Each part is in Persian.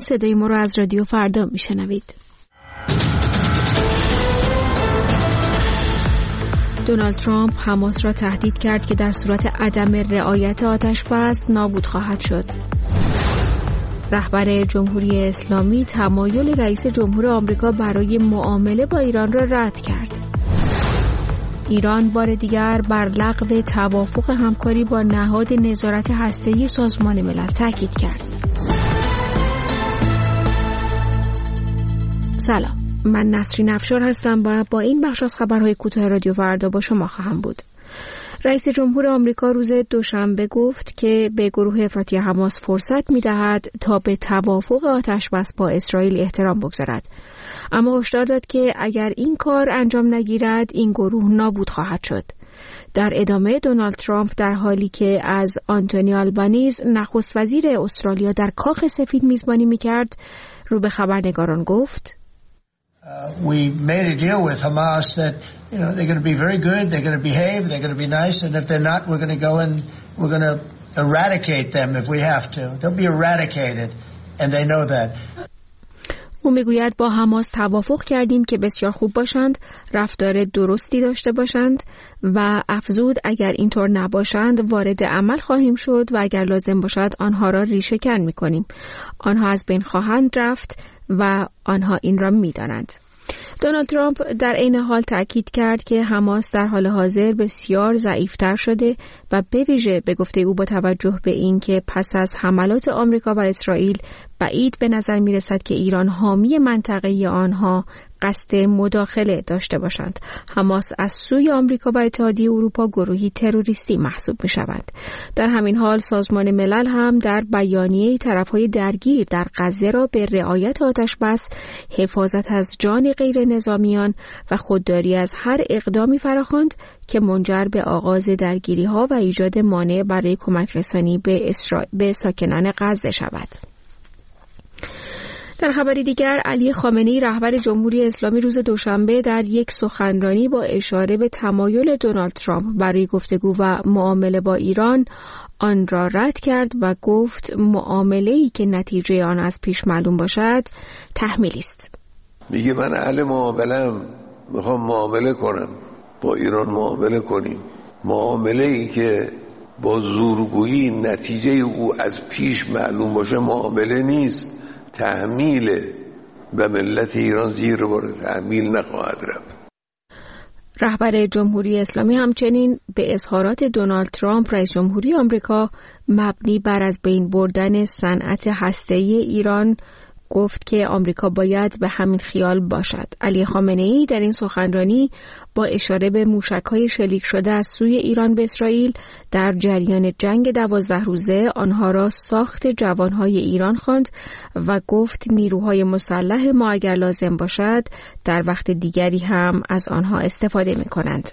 صدای ما رو از رادیو فردا میشنوید. دونالد ترامپ حماس را تهدید کرد که در صورت عدم رعایت آتش‌بس نابود خواهد شد. رهبر جمهوری اسلامی تمایل رئیس جمهور آمریکا برای معامله با ایران را رد کرد. ایران بار دیگر بر لغو توافق همکاری با نهاد نظارت هسته‌ای سازمان ملل تاکید کرد. سلام، من نسرین افشار هستم و با این بخش از خبرهای کوتاه رادیو فردا با شما خواهم بود. رئیس جمهور آمریکا روز دوشنبه گفت که به گروه افراطی حماس فرصت می‌دهد تا به توافق آتش‌بس با اسرائیل احترام بگذارد، اما هشدار داد که اگر این کار انجام نگیرد این گروه نابود خواهد شد. در ادامه دونالد ترامپ در حالی که از آنتونی آلبانیز نخست وزیر استرالیا در کاخ سفید میزبانی می‌کرد رو به خبرنگاران گفت: We made a deal with Hamas that they're going to be very good, they're going to behave, they're going to be nice, and if they're not, we're going to go and we're going to eradicate them if we have to. They'll be eradicated, and they know that. او میگوید با حماس توافق کردیم که بسیار خوب باشند، رفتار درستی داشته باشند و افزود اگر اینطور نباشند وارد عمل خواهیم شد و اگر لازم باشد آنها را ریشه کن میکنیم. آنها از بین خواهند رفت و آنها این را می‌دانند. دونالد ترامپ در عین حال تأکید کرد که حماس در حال حاضر بسیار ضعیف‌تر شده و به ویژه به گفته او با توجه به این که پس از حملات آمریکا و اسرائیل بعید به نظر می‌رسد که ایران حامی منطقه‌ای آنها قصد مداخله داشته باشند. حماس از سوی آمریکا و اتحادیه اروپا گروهی تروریستی محسوب می‌شود. در همین حال سازمان ملل هم در بیانیه طرف‌های درگیر در غزه را به رعایت آتش‌بس، حفاظت از جان غیر نظامیان و خودداری از هر اقدامی فراخواند که منجر به آغاز درگیری‌ها و ایجاد مانع برای کمک رسانی به ساکنان غزه شود. در خبری دیگر، علی خامنه‌ای رهبر جمهوری اسلامی روز دوشنبه در یک سخنرانی با اشاره به تمایل دونالد ترامپ برای گفتگو و معامله با ایران آن را رد کرد و گفت معامله‌ای که نتیجه آن از پیش معلوم باشد تحمیلی است. میگه من اهل معامله‌ام، میخوام معامله کنم، با ایران معامله کنیم. معامله‌ای که با زورگویی نتیجه او از پیش معلوم باشه معامله نیست، تحمیله و ملت ایران زیر بار تحمیل نخواهد رفت. رهبر جمهوری اسلامی همچنین به اظهارات دونالد ترامپ رئیس جمهوری آمریکا مبنی بر از بین بردن صنعت هسته‌ای ایران گفت که آمریکا باید به همین خیال باشد. علی خامنه‌ای در این سخنرانی با اشاره به موشک‌های شلیک شده از سوی ایران به اسرائیل در جریان جنگ 12 روزه آنها را ساخت جوانهای ایران خواند و گفت نیروهای مسلح ما اگر لازم باشد در وقت دیگری هم از آنها استفاده می‌کنند.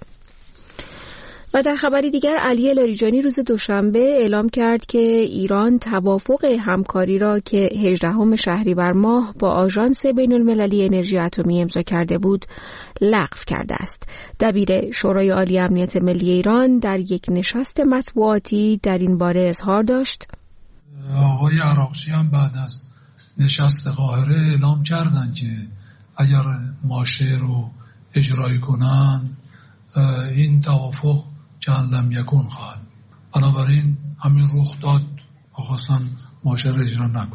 و در خبری دیگر، علی لاریجانی روز دوشنبه اعلام کرد که ایران توافق همکاری را که 18 شهریور ماه با آژانس بین‌المللی انرژی اتمی امضا کرده بود لغو کرده است. دبیر شورای عالی امنیت ملی ایران در یک نشست مطبوعاتی در این باره اظهار داشت: آقای عراقچی هم بعد از نشست قاهره اعلام کردند که اگر ماشه رو اجرایی کنن این توافق که لم یکن خواهد. بنابراین همین رخ داد و خواستن ماشه را اجرا نکن.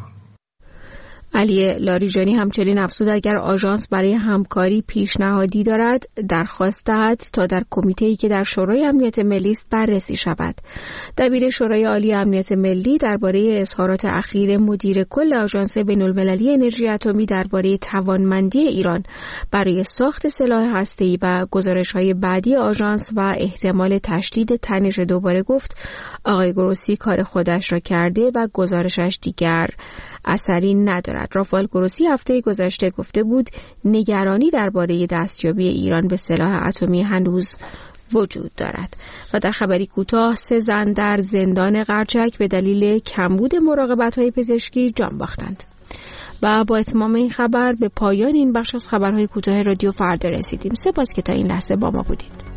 علی لاریجانی همچنین افزود اگر آژانس برای همکاری پیشنهادی دارد درخواست دهد تا در کمیته‌ای که در شورای امنیت ملی است بررسی شود. دبیر شورای عالی امنیت ملی درباره اظهارات اخیر مدیر کل آژانس بین‌المللی انرژی اتمی درباره توانمندی ایران برای ساخت سلاح هسته‌ای و گزارش‌های بعدی آژانس و احتمال تشدید تنش دوباره گفت آقای گروسی کار خودش را کرده و گزارشش دیگر اثری ندارد. رافائل گروسی هفته گذشته گفته بود نگرانی درباره دستیابی ایران به سلاح اتمی هنوز وجود دارد. و در خبری کوتاه 3 زن در زندان قرچک به دلیل کمبود مراقبت‌های پزشکی جان باختند. و با اتمام این خبر به پایان این بخش از خبرهای کوتاه رادیو فردا رسیدیم. سپاس که تا این لحظه با ما بودید.